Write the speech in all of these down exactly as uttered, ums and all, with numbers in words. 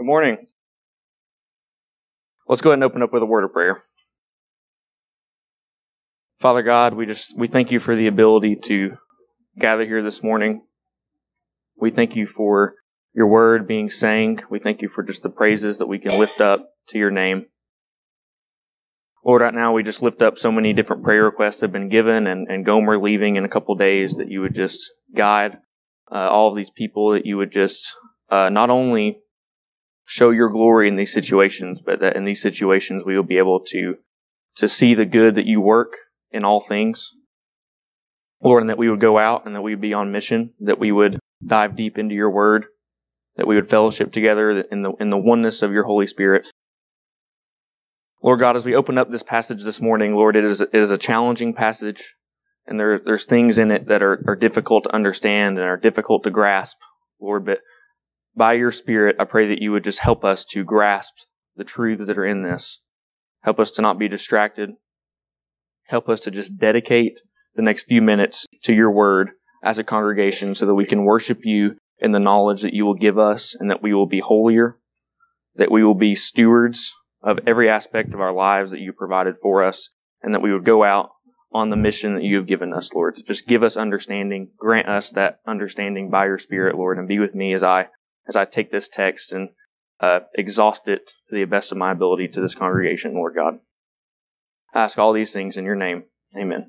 Good morning. Let's go ahead and open up with a word of prayer. Father God, we just we thank you for the ability to gather here this morning. We thank you for your word being sang. We thank you for just the praises that we can lift up to your name. Lord, right now we just lift up so many different prayer requests that have been given, and, and Gomer leaving in a couple days, that you would just guide uh, all of these people, that you would just uh, not only show your glory in these situations, but that in these situations we will be able to to see the good that you work in all things. Lord, and that we would go out and that we would be on mission, that we would dive deep into your word, that we would fellowship together in the in the oneness of your Holy Spirit. Lord God, as we open up this passage this morning, Lord, it is, it is a challenging passage, and there there's things in it that are, are difficult to understand and are difficult to grasp, Lord, but by your Spirit, I pray that you would just help us to grasp the truths that are in this. Help us to not be distracted. Help us to just dedicate the next few minutes to your word as a congregation so that we can worship you in the knowledge that you will give us, and that we will be holier, that we will be stewards of every aspect of our lives that you provided for us, and that we would go out on the mission that you have given us, Lord. So just give us understanding. Grant us that understanding by your Spirit, Lord, and be with me as I as I take this text and uh, exhaust it to the best of my ability to this congregation, Lord God. I ask all these things in your name. Amen.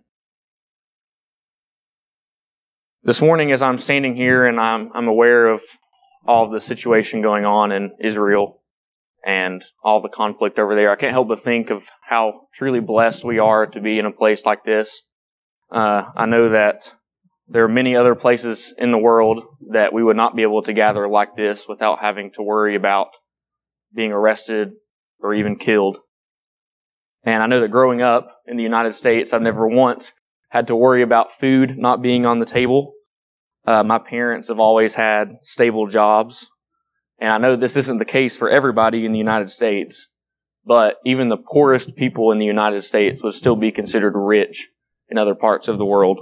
This morning, as I'm standing here and I'm, I'm aware of all of the situation going on in Israel and all the conflict over there, I can't help but think of how truly blessed we are to be in a place like this. Uh, I know that there are many other places in the world that we would not be able to gather like this without having to worry about being arrested or even killed. And I know that growing up in the United States, I've never once had to worry about food not being on the table. Uh, my parents have always had stable jobs. And I know this isn't the case for everybody in the United States, but even the poorest people in the United States would still be considered rich in other parts of the world.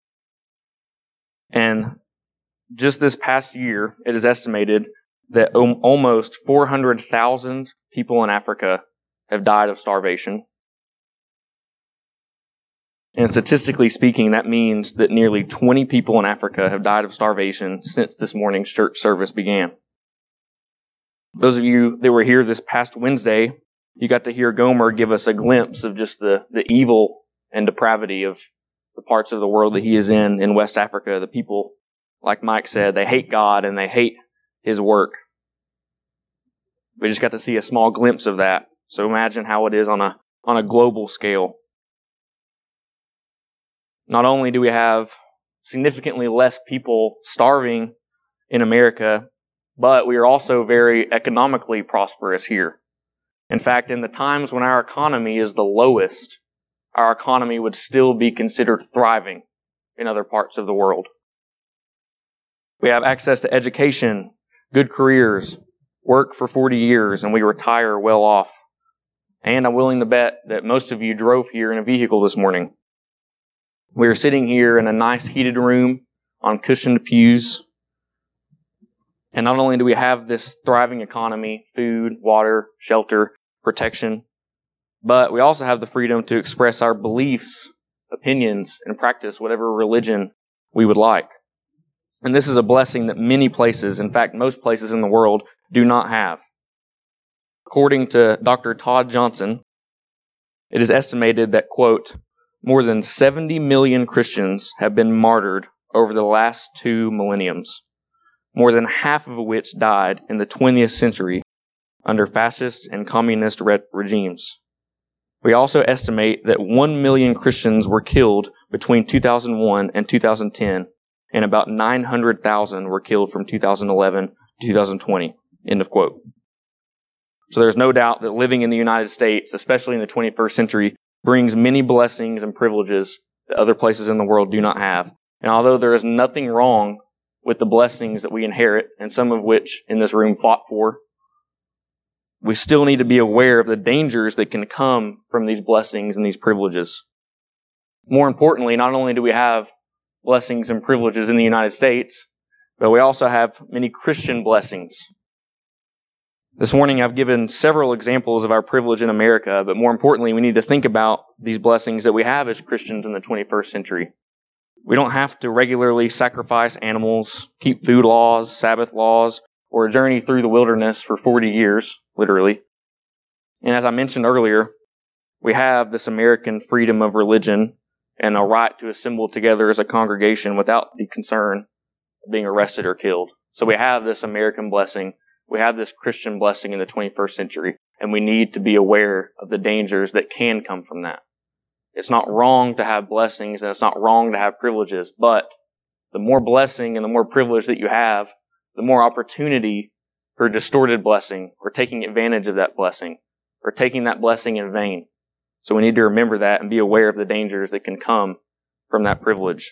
And just this past year, it is estimated that almost four hundred thousand people in Africa have died of starvation. And statistically speaking, that means that nearly twenty people in Africa have died of starvation since this morning's church service began. Those of you that were here this past Wednesday, you got to hear Gomer give us a glimpse of just the, the evil and depravity of the parts of the world that he is in, in West Africa. The people, like Mike said, they hate God and they hate his work. We just got to see a small glimpse of that. So imagine how it is on a, on a global scale. Not only do we have significantly less people starving in America, but we are also very economically prosperous here. In fact, in the times when our economy is the lowest, our economy would still be considered thriving in other parts of the world. We have access to education, good careers, work for forty years, and we retire well off. And I'm willing to bet that most of you drove here in a vehicle this morning. We are sitting here in a nice heated room on cushioned pews. And not only do we have this thriving economy, food, water, shelter, protection, but we also have the freedom to express our beliefs, opinions, and practice whatever religion we would like. And this is a blessing that many places, in fact, most places in the world, do not have. According to Doctor Todd Johnson, it is estimated that, quote, more than seventy million Christians have been martyred over the last two millenniums, more than half of which died in the twentieth century under fascist and communist re- regimes. We also estimate that one million Christians were killed between two thousand one and two thousand ten, and about nine hundred thousand were killed from two thousand eleven to two thousand twenty. End of quote. So there's no doubt that living in the United States, especially in the twenty-first century, brings many blessings and privileges that other places in the world do not have. And although there is nothing wrong with the blessings that we inherit, and some of which in this room fought for, we still need to be aware of the dangers that can come from these blessings and these privileges. More importantly, not only do we have blessings and privileges in the United States, but we also have many Christian blessings. This morning I've given several examples of our privilege in America, but more importantly, we need to think about these blessings that we have as Christians in the twenty-first century. We don't have to regularly sacrifice animals, keep food laws, Sabbath laws, or journey through the wilderness for forty years, literally. And as I mentioned earlier, we have this American freedom of religion and a right to assemble together as a congregation without the concern of being arrested or killed. So we have this American blessing. We have this Christian blessing in the twenty-first century, and we need to be aware of the dangers that can come from that. It's not wrong to have blessings, and it's not wrong to have privileges, but the more blessing and the more privilege that you have, the more opportunity for distorted blessing or taking advantage of that blessing or taking that blessing in vain. So we need to remember that and be aware of the dangers that can come from that privilege.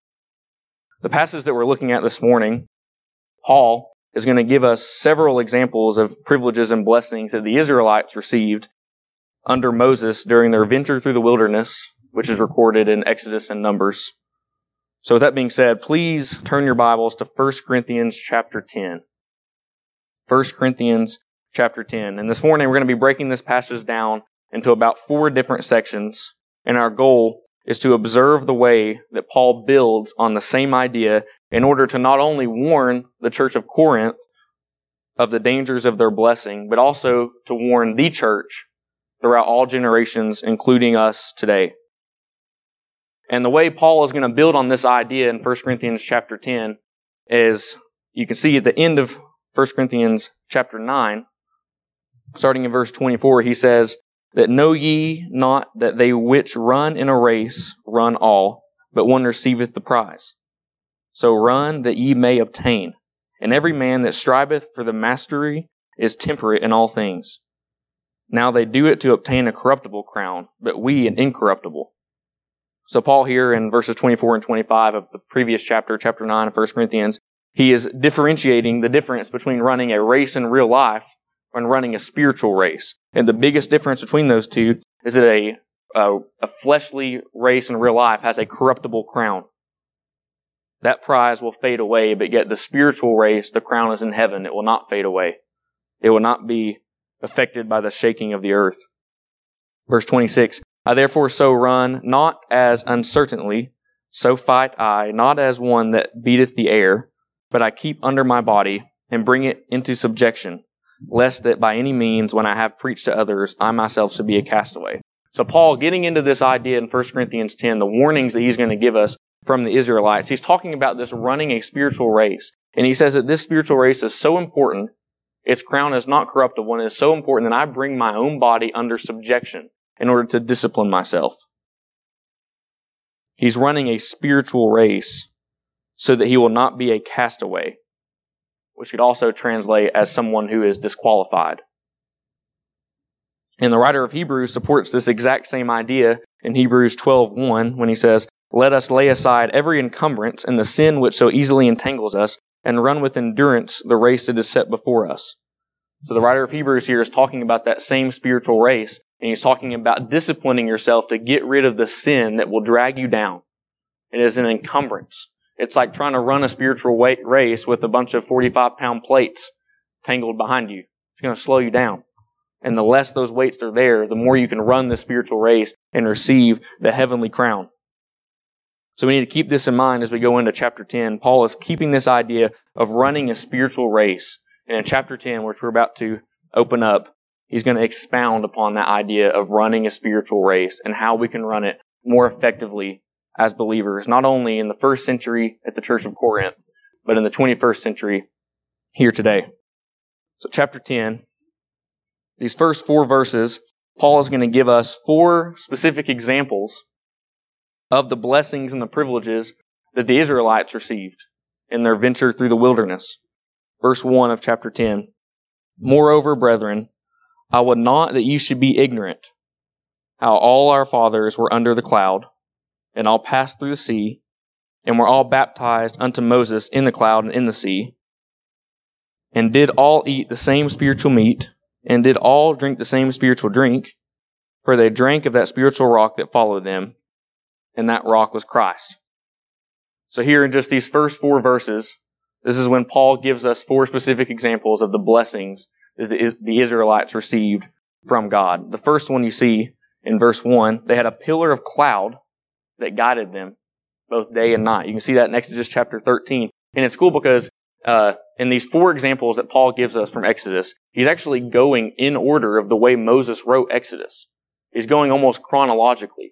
The passage that we're looking at this morning, Paul is going to give us several examples of privileges and blessings that the Israelites received under Moses during their venture through the wilderness, which is recorded in Exodus and Numbers. So with that being said, please turn your Bibles to First Corinthians chapter ten. First Corinthians chapter ten. And this morning we're going to be breaking this passage down into about four different sections, and our goal is to observe the way that Paul builds on the same idea in order to not only warn the church of Corinth of the dangers of their blessing, but also to warn the church throughout all generations, including us today. And the way Paul is going to build on this idea in First Corinthians chapter ten is, you can see at the end of First Corinthians chapter nine, starting in verse twenty-four, he says, that know ye not that they which run in a race run all, but one receiveth the prize. So run that ye may obtain. And every man that striveth for the mastery is temperate in all things. Now they do it to obtain a corruptible crown, but we an incorruptible. So Paul here in verses twenty-four and twenty-five of the previous chapter, chapter nine of First Corinthians, he is differentiating the difference between running a race in real life and running a spiritual race. And the biggest difference between those two is that a, a, a fleshly race in real life has a corruptible crown. That prize will fade away, but yet the spiritual race, the crown is in heaven. It will not fade away. It will not be affected by the shaking of the earth. Verse twenty-six, I therefore so run, not as uncertainly, so fight I, not as one that beateth the air, but I keep under my body and bring it into subjection, lest that by any means, when I have preached to others, I myself should be a castaway. So Paul, getting into this idea in First Corinthians ten, the warnings that he's going to give us from the Israelites, he's talking about this running a spiritual race. And he says that this spiritual race is so important, its crown is not corruptible, and it is so important that I bring my own body under subjection in order to discipline myself. He's running a spiritual race so that he will not be a castaway, which could also translate as someone who is disqualified. And the writer of Hebrews supports this exact same idea in Hebrews twelve one when he says, let us lay aside every encumbrance and the sin which so easily entangles us, and run with endurance the race that is set before us. So the writer of Hebrews here is talking about that same spiritual race, and he's talking about disciplining yourself to get rid of the sin that will drag you down. It is an encumbrance. It's like trying to run a spiritual weight race with a bunch of forty-five pound plates tangled behind you. It's going to slow you down. And the less those weights are there, the more you can run the spiritual race and receive the heavenly crown. So we need to keep this in mind as we go into chapter ten. Paul is keeping this idea of running a spiritual race. And in chapter ten, which we're about to open up, he's going to expound upon that idea of running a spiritual race and how we can run it more effectively as believers, not only in the first century at the Church of Corinth, but in the twenty-first century here today. So chapter ten, these first four verses, Paul is going to give us four specific examples of the blessings and the privileges that the Israelites received in their venture through the wilderness. Verse one of chapter ten. Moreover, brethren, I would not that you should be ignorant how all our fathers were under the cloud, and all passed through the sea, and were all baptized unto Moses in the cloud and in the sea, and did all eat the same spiritual meat, and did all drink the same spiritual drink, for they drank of that spiritual rock that followed them, and that rock was Christ. So here in just these first four verses, this is when Paul gives us four specific examples of the blessings the Israelites received from God. The first one you see in verse one, they had a pillar of cloud that guided them both day and night. You can see that in Exodus chapter thirteen. And it's cool because uh, in these four examples that Paul gives us from Exodus, he's actually going in order of the way Moses wrote Exodus. He's going almost chronologically.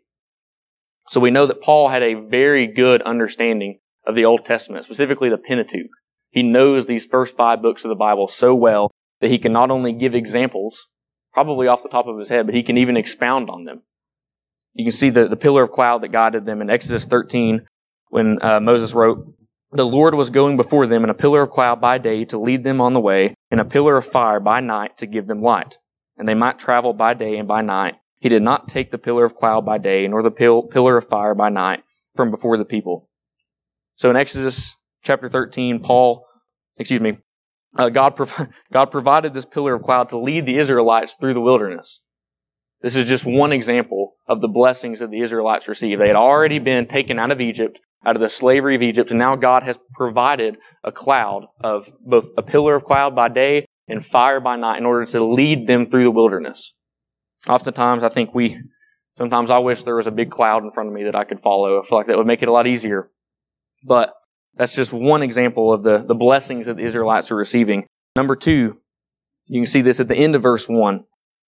So we know that Paul had a very good understanding of the Old Testament, specifically the Pentateuch. He knows these first five books of the Bible so well that he can not only give examples, probably off the top of his head, but he can even expound on them. You can see the, the pillar of cloud that guided them in Exodus thirteen when uh, Moses wrote, "The Lord was going before them in a pillar of cloud by day to lead them on the way, and a pillar of fire by night to give them light. And they might travel by day and by night. He did not take the pillar of cloud by day, nor the pil- pillar of fire by night from before the people." So in Exodus chapter thirteen, Paul, excuse me, uh, God, prov- God provided this pillar of cloud to lead the Israelites through the wilderness. This is just one example of the blessings that the Israelites received. They had already been taken out of Egypt, out of the slavery of Egypt, and now God has provided a cloud of both a pillar of cloud by day and fire by night in order to lead them through the wilderness. Oftentimes, I think we, sometimes I wish there was a big cloud in front of me that I could follow. I feel like that would make it a lot easier. But that's just one example of the, the blessings that the Israelites are receiving. Number two, you can see this at the end of verse one,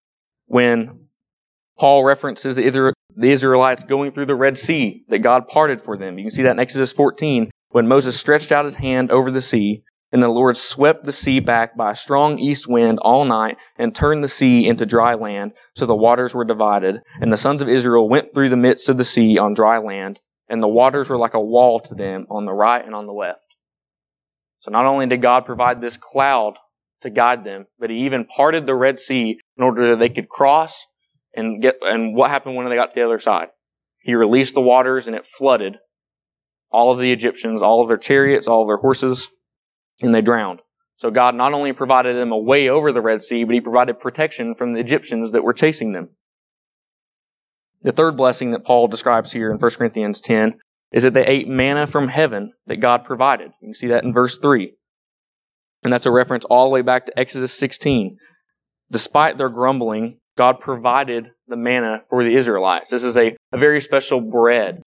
when Paul references the, the Israelites going through the Red Sea that God parted for them. You can see that in Exodus fourteen, when Moses stretched out his hand over the sea, and the Lord swept the sea back by a strong east wind all night and turned the sea into dry land, so the waters were divided. And the sons of Israel went through the midst of the sea on dry land, and the waters were like a wall to them on the right and on the left. So not only did God provide this cloud to guide them, but He even parted the Red Sea in order that they could cross and get. And what happened when they got to the other side? He released the waters, and it flooded all of the Egyptians, all of their chariots, all of their horses, and they drowned. So God not only provided them a way over the Red Sea, but He provided protection from the Egyptians that were chasing them. The third blessing that Paul describes here in First Corinthians ten is that they ate manna from heaven that God provided. You can see that in verse three. And that's a reference all the way back to Exodus sixteen. Despite their grumbling, God provided the manna for the Israelites. This is a, a very special bread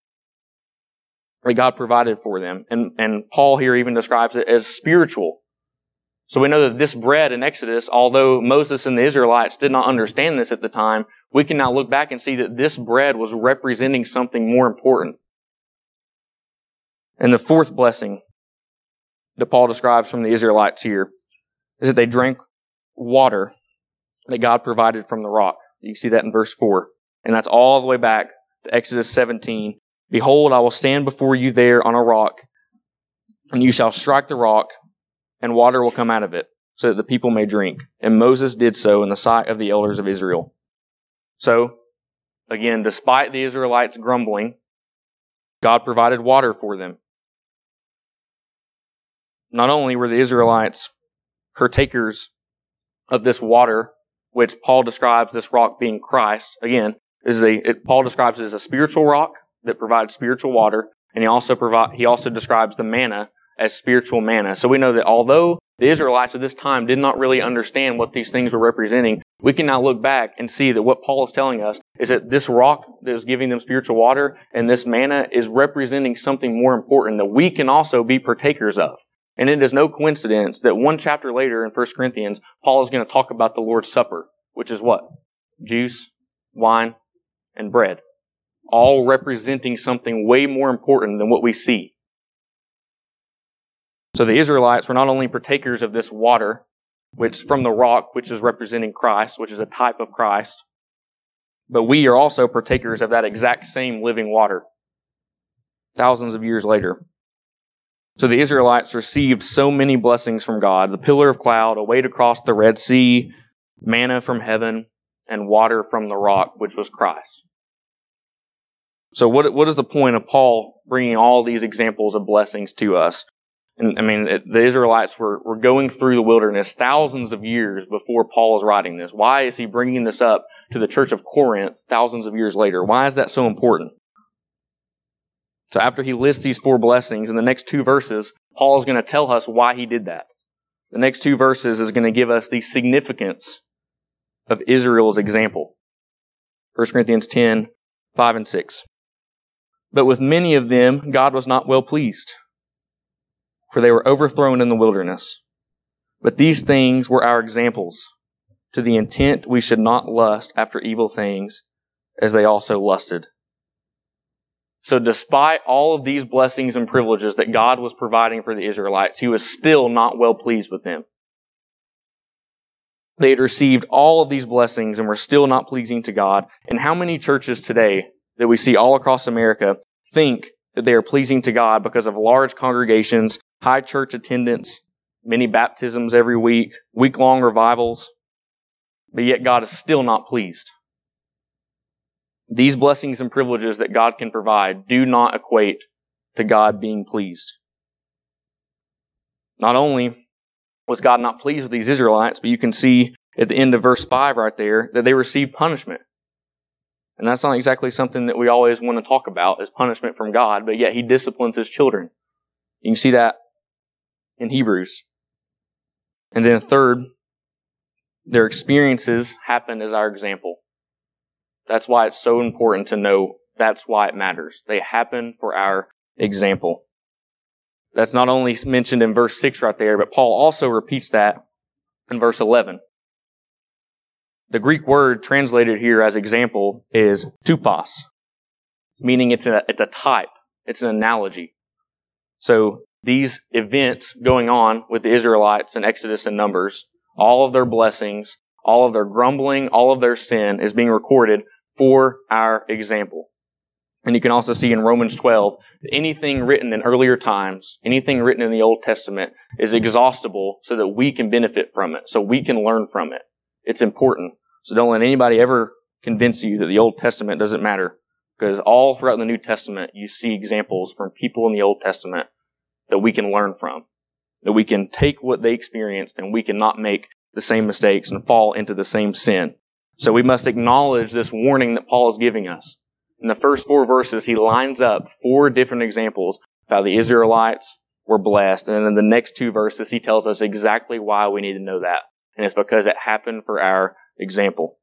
that God provided for them. And, and Paul here even describes it as spiritual. So we know that this bread in Exodus, although Moses and the Israelites did not understand this at the time, we can now look back and see that this bread was representing something more important. And the fourth blessing that Paul describes from the Israelites here is that they drank water that God provided from the rock. You see that in verse four. And that's all the way back to Exodus seventeen. "Behold, I will stand before you there on a rock, and you shall strike the rock, and water will come out of it, so that the people may drink. And Moses did so in the sight of the elders of Israel." So, again, despite the Israelites grumbling, God provided water for them. Not only were the Israelites partakers of this water, which Paul describes this rock being Christ. Again, this is a it, Paul describes it as a spiritual rock that provides spiritual water, and he also provide he also describes the manna as spiritual manna. So we know that although the Israelites at this time did not really understand what these things were representing, we can now look back and see that what Paul is telling us is that this rock that is giving them spiritual water and this manna is representing something more important that we can also be partakers of. And it is no coincidence that one chapter later in First Corinthians, Paul is going to talk about the Lord's Supper, which is what? Juice, wine, and bread. All representing something way more important than what we see. So the Israelites were not only partakers of this water, which from the rock, which is representing Christ, which is a type of Christ, but we are also partakers of that exact same living water thousands of years later. So the Israelites received so many blessings from God: the pillar of cloud, a way to cross the Red Sea, manna from heaven, and water from the rock, which was Christ. So what, what is the point of Paul bringing all these examples of blessings to us? And I mean, it, the Israelites were, were going through the wilderness thousands of years before Paul is writing this. Why is he bringing this up to the church of Corinth thousands of years later? Why is that so important? So after he lists these four blessings, in the next two verses, Paul is going to tell us why he did that. The next two verses is going to give us the significance of Israel's example. First Corinthians ten, five and six. But with many of them, God was not well pleased, for they were overthrown in the wilderness. But these things were our examples, to the intent we should not lust after evil things, as they also lusted. So despite all of these blessings and privileges that God was providing for the Israelites, He was still not well pleased with them. They had received all of these blessings and were still not pleasing to God. And how many churches today that we see all across America think that they are pleasing to God because of large congregations, high church attendance, many baptisms every week, week-long revivals, but yet God is still not pleased. These blessings and privileges that God can provide do not equate to God being pleased. Not only was God not pleased with these Israelites, but you can see at the end of verse five right there that they received punishment. And that's not exactly something that we always want to talk about, is punishment from God, but yet He disciplines His children. You can see that in Hebrews. And then third, their experiences happen as our example. That's why it's so important to know that's why it matters. They happen for our example. That's not only mentioned in verse six right there, but Paul also repeats that in verse eleven. The Greek word translated here as example is tupos, meaning it's a, it's a type. It's an analogy. So these events going on with the Israelites in Exodus and Numbers, all of their blessings, all of their grumbling, all of their sin is being recorded for our example. And you can also see in Romans twelve, that anything written in earlier times, anything written in the Old Testament is exhaustible so that we can benefit from it, so we can learn from it. It's important. So don't let anybody ever convince you that the Old Testament doesn't matter, because all throughout the New Testament, you see examples from people in the Old Testament that we can learn from, that we can take what they experienced and we can not make the same mistakes and fall into the same sin. So we must acknowledge this warning that Paul is giving us. In the first four verses, he lines up four different examples of how the Israelites were blessed. And then in the next two verses, he tells us exactly why we need to know that. And it's because it happened for our example.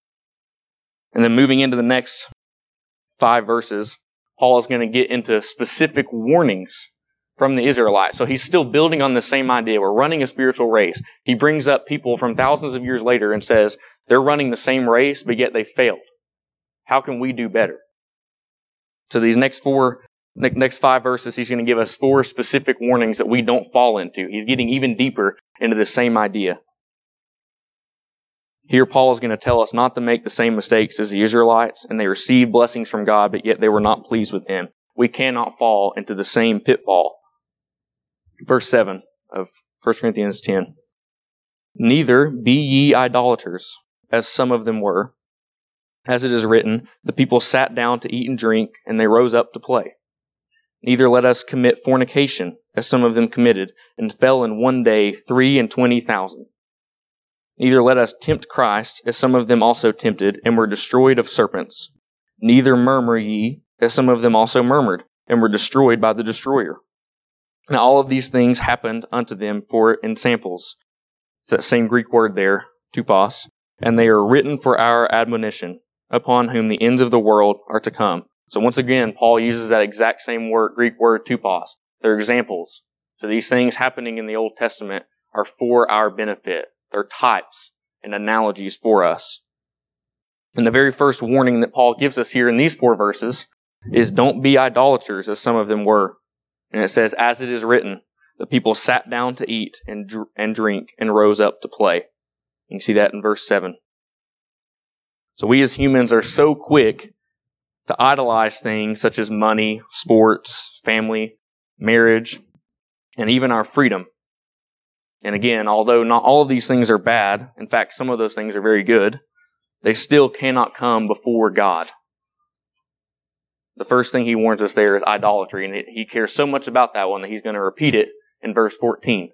And then moving into the next five verses, Paul is going to get into specific warnings from the Israelites. So he's still building on the same idea. We're running a spiritual race. He brings up people from thousands of years later and says they're running the same race, but yet they failed. How can we do better? So these next four, next five verses, he's going to give us four specific warnings that we don't fall into. He's getting even deeper into the same idea. Here, Paul is going to tell us not to make the same mistakes as the Israelites, and they received blessings from God, but yet they were not pleased with Him. We cannot fall into the same pitfall. Verse seven of First Corinthians ten. Neither be ye idolaters, as some of them were. As it is written, the people sat down to eat and drink, and they rose up to play. Neither let us commit fornication, as some of them committed, and fell in one day three and twenty thousand. Neither let us tempt Christ, as some of them also tempted, and were destroyed of serpents. Neither murmur ye, as some of them also murmured, and were destroyed by the destroyer. Now all of these things happened unto them for ensamples. It's that same Greek word there, tupos, and they are written for our admonition, upon whom the ends of the world are to come. So once again, Paul uses that exact same word, Greek word, tupos. They're examples. So these things happening in the Old Testament are for our benefit. They're types and analogies for us. And the very first warning that Paul gives us here in these four verses is don't be idolaters, as some of them were. And it says, as it is written, the people sat down to eat and dr- and drink and rose up to play. You can see that in verse seven. So we as humans are so quick to idolize things such as money, sports, family, marriage, and even our freedom. And again, although not all of these things are bad, in fact, some of those things are very good, they still cannot come before God. The first thing he warns us there is idolatry, and he cares so much about that one that he's going to repeat it in verse fourteen.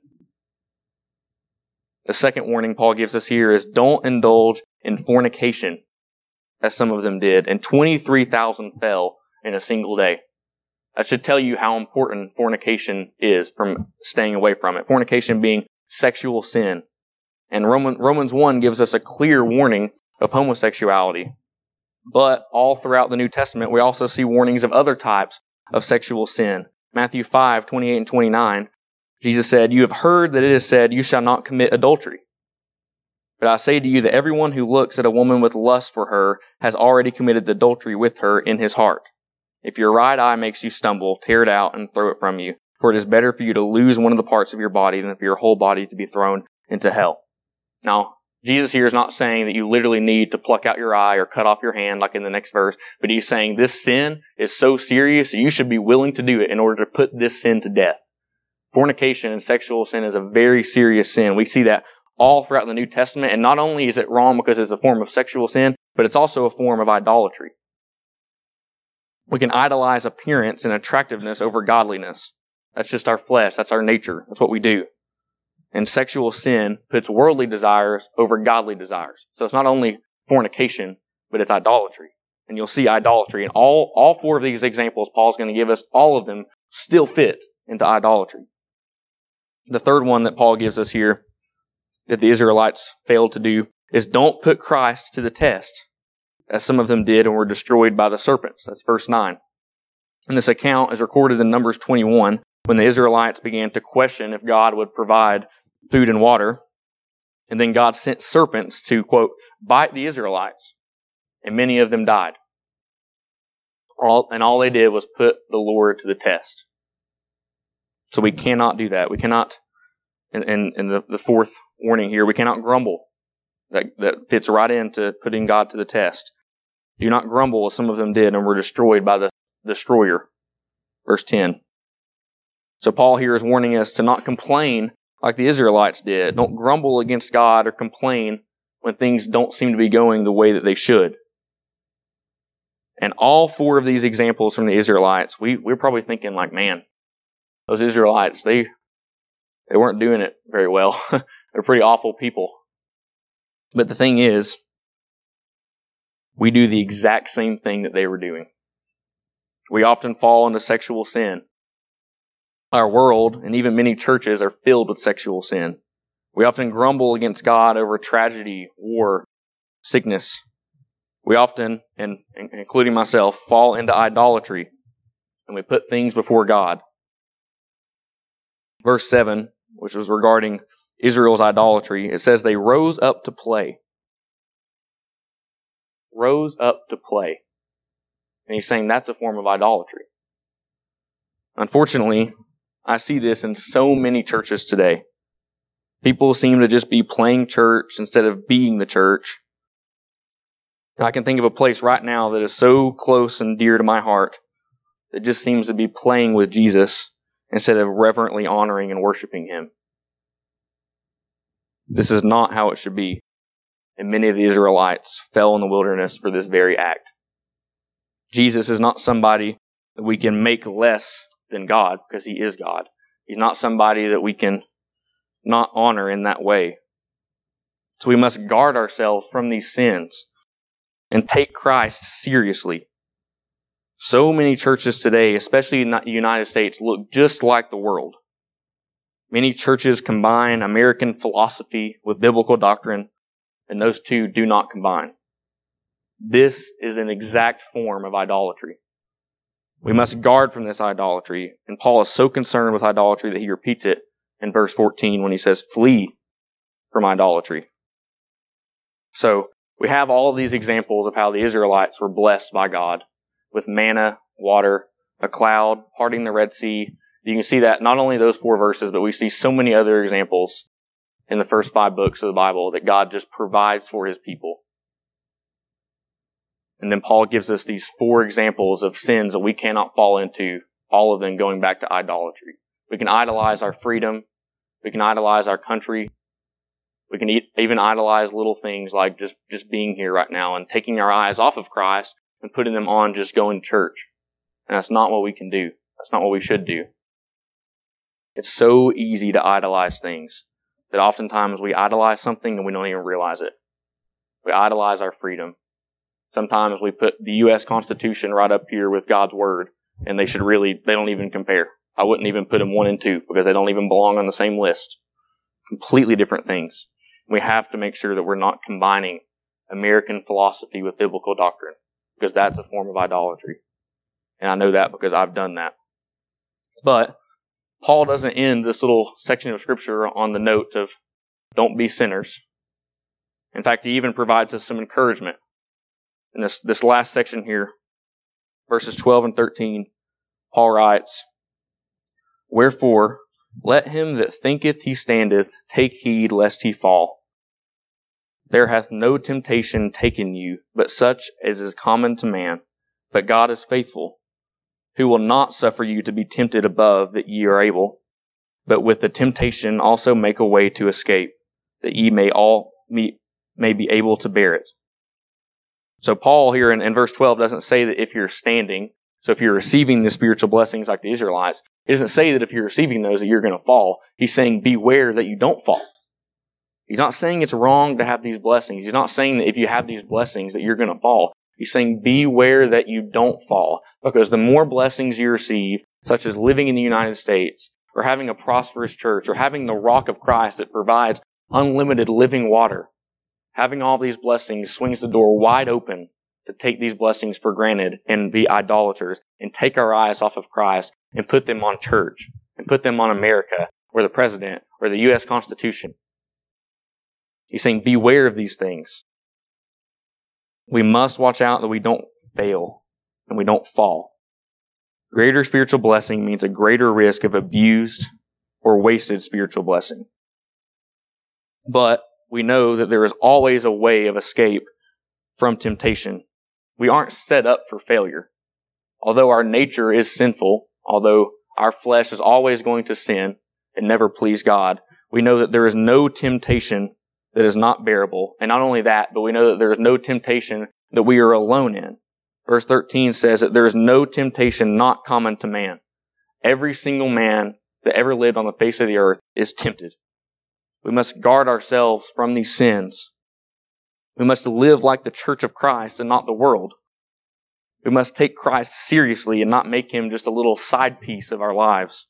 The second warning Paul gives us here is don't indulge in fornication, as some of them did, and twenty-three thousand fell in a single day. That should tell you how important fornication is from staying away from it. Fornication being sexual sin. And Roman, Romans one gives us a clear warning of homosexuality. But all throughout the New Testament, we also see warnings of other types of sexual sin. Matthew five, twenty-eight and twenty-nine, Jesus said, "You have heard that it is said, 'You shall not commit adultery.' But I say to you that everyone who looks at a woman with lust for her has already committed adultery with her in his heart. If your right eye makes you stumble, tear it out and throw it from you. For it is better for you to lose one of the parts of your body than for your whole body to be thrown into hell." Now, Jesus here is not saying that you literally need to pluck out your eye or cut off your hand like in the next verse, but he's saying this sin is so serious that you should be willing to do it in order to put this sin to death. Fornication and sexual sin is a very serious sin. We see that all throughout the New Testament, and not only is it wrong because it's a form of sexual sin, but it's also a form of idolatry. We can idolize appearance and attractiveness over godliness. That's just our flesh. That's our nature. That's what we do. And sexual sin puts worldly desires over godly desires. So it's not only fornication, but it's idolatry. And you'll see idolatry. And all, all four of these examples Paul's going to give us, all of them still fit into idolatry. The third one that Paul gives us here that the Israelites failed to do is don't put Christ to the test, as some of them did and were destroyed by the serpents. That's verse nine. And this account is recorded in Numbers twenty-one, when the Israelites began to question if God would provide food and water. And then God sent serpents to, quote, bite the Israelites. And many of them died. All, and all they did was put the Lord to the test. So we cannot do that. We cannot, and, and, and the, the fourth warning here, we cannot grumble. That, that fits right into putting God to the test. Do not grumble as some of them did and were destroyed by the destroyer. Verse ten. So Paul here is warning us to not complain like the Israelites did. Don't grumble against God or complain when things don't seem to be going the way that they should. And all four of these examples from the Israelites, we, we're probably thinking like, man, those Israelites, they, they weren't doing it very well. They're pretty awful people. But the thing is, we do the exact same thing that they were doing. We often fall into sexual sin. Our world, and even many churches, are filled with sexual sin. We often grumble against God over tragedy, war, sickness. We often, and including myself, fall into idolatry, and we put things before God. Verse seven, which was regarding Israel's idolatry, it says they rose up to play. Rose up to play. And he's saying that's a form of idolatry. Unfortunately, I see this in so many churches today. People seem to just be playing church instead of being the church. I can think of a place right now that is so close and dear to my heart that just seems to be playing with Jesus instead of reverently honoring and worshiping Him. This is not how it should be. And many of the Israelites fell in the wilderness for this very act. Jesus is not somebody that we can make less than God, because He is God. He's not somebody that we can not honor in that way. So we must guard ourselves from these sins and take Christ seriously. So many churches today, especially in the United States, look just like the world. Many churches combine American philosophy with biblical doctrine, and those two do not combine. This is an exact form of idolatry. We must guard from this idolatry. And Paul is so concerned with idolatry that he repeats it in verse fourteen when he says, flee from idolatry. So we have all of these examples of how the Israelites were blessed by God with manna, water, a cloud, parting the Red Sea. You can see that not only those four verses, but we see so many other examples in the first five books of the Bible that God just provides for His people. And then Paul gives us these four examples of sins that we cannot fall into, all of them going back to idolatry. We can idolize our freedom. We can idolize our country. We can even idolize little things like just, just being here right now and taking our eyes off of Christ and putting them on just going to church. And that's not what we can do. That's not what we should do. It's so easy to idolize things that oftentimes we idolize something and we don't even realize it. We idolize our freedom. Sometimes we put the U S Constitution right up here with God's Word, and they should really, they don't even compare. I wouldn't even put them one and two because they don't even belong on the same list. completely different things. We have to make sure that we're not combining American philosophy with biblical doctrine, because that's a form of idolatry. And I know that because I've done that. But Paul doesn't end this little section of Scripture on the note of don't be sinners. In fact, he even provides us some encouragement. In this, this last section here, verses twelve and thirteen, Paul writes, "Wherefore, let him that thinketh he standeth take heed lest he fall. There hath no temptation taken you, but such as is common to man. But God is faithful, who will not suffer you to be tempted above that ye are able, but with the temptation also make a way to escape, that ye may all meet, may be able to bear it." So Paul here in, in verse twelve doesn't say that if you're standing, so if you're receiving the spiritual blessings like the Israelites, it doesn't say that if you're receiving those that you're going to fall. He's saying beware that you don't fall. He's not saying it's wrong to have these blessings. He's not saying that if you have these blessings that you're going to fall. He's saying beware that you don't fall, because the more blessings you receive, such as living in the United States, or having a prosperous church, or having the rock of Christ that provides unlimited living water, having all these blessings swings the door wide open to take these blessings for granted and be idolaters and take our eyes off of Christ and put them on church and put them on America or the president or the U S Constitution. He's saying beware of these things. We must watch out that we don't fail and we don't fall. Greater spiritual blessing means a greater risk of abused or wasted spiritual blessing. But we know that there is always a way of escape from temptation. We aren't set up for failure. Although our nature is sinful, although our flesh is always going to sin and never please God, we know that there is no temptation that is not bearable. And not only that, but we know that there is no temptation that we are alone in. Verse thirteen says that there is no temptation not common to man. Every single man that ever lived on the face of the earth is tempted. We must guard ourselves from these sins. We must live like the church of Christ and not the world. We must take Christ seriously and not make him just a little side piece of our lives.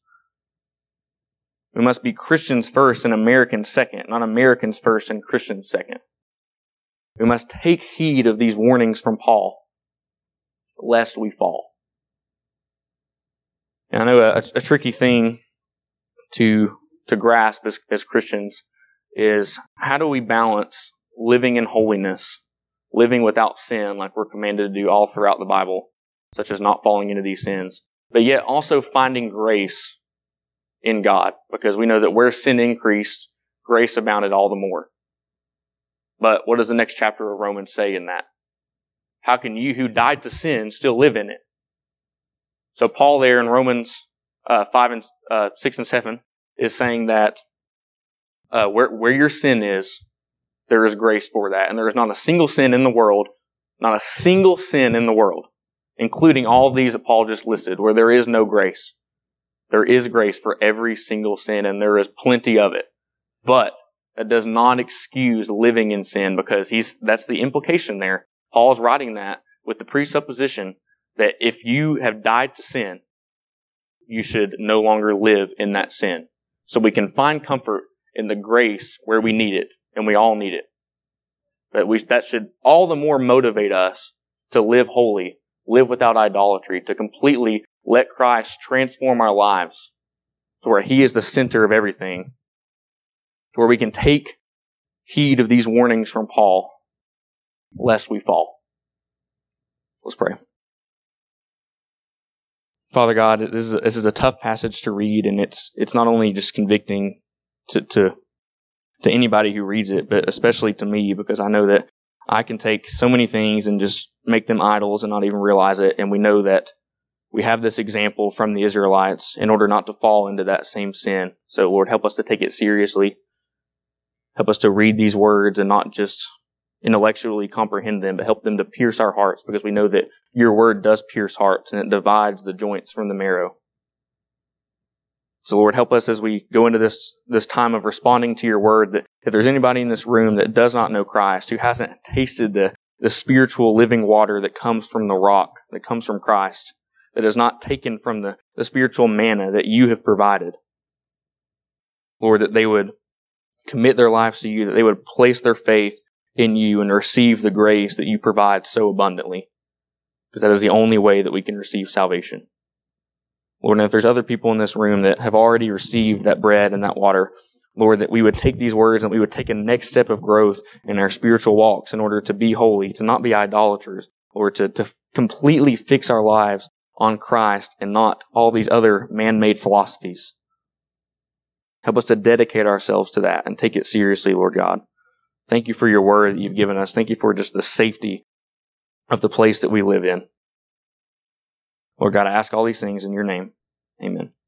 We must be Christians first and Americans second, not Americans first and Christians second. We must take heed of these warnings from Paul, lest we fall. And I know a, a tricky thing to to grasp as, as Christians is, how do we balance living in holiness, living without sin like we're commanded to do all throughout the Bible, such as not falling into these sins, but yet also finding grace in God, because we know that where sin increased, grace abounded all the more. But what does the next chapter of Romans say in that? How can you who died to sin still live in it? So Paul there in Romans uh, five and uh, six and seven is saying that uh, where where your sin is, there is grace for that, and there is not a single sin in the world, not a single sin in the world, including all of these that Paul just listed, where there is no grace. There is grace for every single sin, and there is plenty of it. But that does not excuse living in sin, because he's that's the implication there. Paul's writing that with the presupposition that if you have died to sin, you should no longer live in that sin. So we can find comfort in the grace where we need it, and we all need it. But we, that should all the more motivate us to live holy, live without idolatry, to completely let Christ transform our lives to where he is the center of everything, to where we can take heed of these warnings from Paul, lest we fall. Let's pray. Father God, this is, a, this is a tough passage to read, and it's it's not only just convicting to, to to anybody who reads it, but especially to me, because I know that I can take so many things and just make them idols and not even realize it. And we know that we have this example from the Israelites in order not to fall into that same sin. So Lord, help us to take it seriously. Help us to read these words and not just intellectually comprehend them, but help them to pierce our hearts, because we know that your word does pierce hearts and it divides the joints from the marrow. So Lord, help us as we go into this, this time of responding to your word, that if there's anybody in this room that does not know Christ, who hasn't tasted the, the spiritual living water that comes from the rock, that comes from Christ, that is not taken from the, the spiritual manna that you have provided, Lord, that they would commit their lives to you, that they would place their faith in you and receive the grace that you provide so abundantly. Because that is the only way that we can receive salvation. Lord, and if there's other people in this room that have already received that bread and that water, Lord, that we would take these words and we would take a next step of growth in our spiritual walks in order to be holy, to not be idolaters, or to, to completely fix our lives on Christ and not all these other man-made philosophies. Help us to dedicate ourselves to that and take it seriously, Lord God. Thank you for your word that you've given us. Thank you for just the safety of the place that we live in. Lord God, I ask all these things in your name. Amen.